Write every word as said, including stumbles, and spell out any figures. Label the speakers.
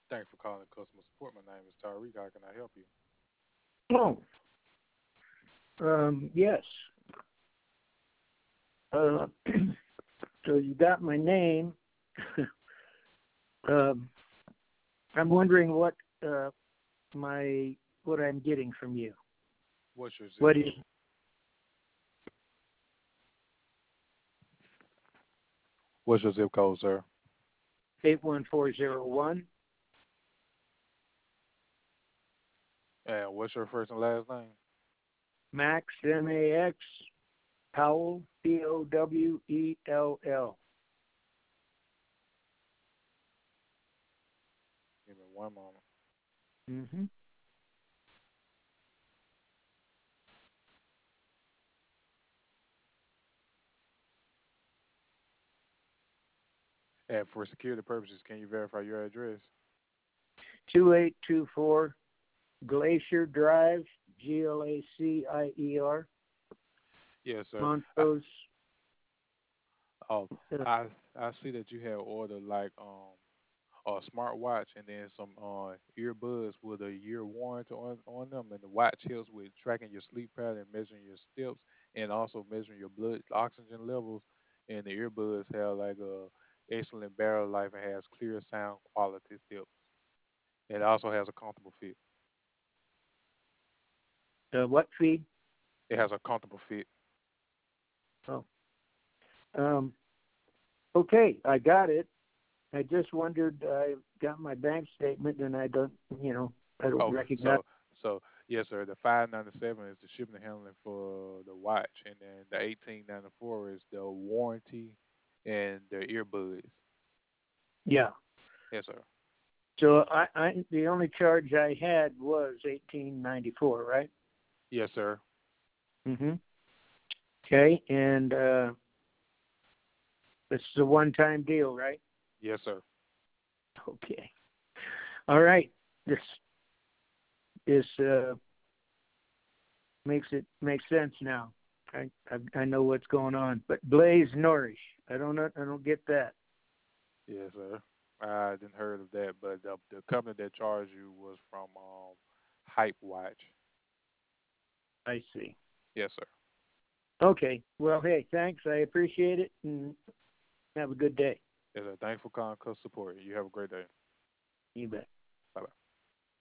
Speaker 1: Thanks for calling customer support. My name is Tariq. How can I help you?
Speaker 2: Oh, um, yes. Uh, so you got my name. um, I'm wondering what uh, my what I'm getting from you.
Speaker 1: What's your zip
Speaker 2: What is
Speaker 1: code? What's your zip code, sir?
Speaker 2: eight one four zero one?
Speaker 1: And what's your first and last name?
Speaker 2: Max M A X Powell P O W E L L.
Speaker 1: Give me one moment.
Speaker 2: Mm-hmm.
Speaker 1: And for security purposes, can you verify your address?
Speaker 2: Two eight two four Glacier Drive, G L A C I E R,
Speaker 1: Yes, sir. I,
Speaker 2: Montrose.
Speaker 1: oh,
Speaker 2: Uh,
Speaker 1: I I see that you have ordered like um a smartwatch and then some uh earbuds with a year warranty on on them, and the watch helps with tracking your sleep pattern, measuring your steps, and also measuring your blood oxygen levels. And the earbuds have like a excellent battery life and has clear sound quality tips. It also has a comfortable fit.
Speaker 2: uh, what feed?
Speaker 1: It has a comfortable fit.
Speaker 2: Oh, um, okay, I got it. I just wondered. I got my bank statement, and I don't, you know, I don't
Speaker 1: Oh,
Speaker 2: recognize.
Speaker 1: so so yes, sir. The five ninety seven is the shipping and handling for the watch, and then the eighteen ninety four is the warranty and the earbuds.
Speaker 2: Yeah.
Speaker 1: Yes, sir.
Speaker 2: So I, I, the only charge I had was eighteen ninety four, right?
Speaker 1: Yes, sir.
Speaker 2: Mm-hmm. Okay, and uh, this is a one time deal, right?
Speaker 1: Yes, sir.
Speaker 2: Okay. All right. This this uh, makes it makes sense now. I, I I know what's going on. But Blaze Nourish, I don't know, I don't get that.
Speaker 1: Yes, sir. I didn't heard of that, but the the company that charged you was from um Hype Watch.
Speaker 2: I see.
Speaker 1: Yes, sir.
Speaker 2: Okay. Well, hey, thanks. I appreciate it, and have a good day.
Speaker 1: Yes, sir. Thanks for calling customer support. You have a great day.
Speaker 2: You bet.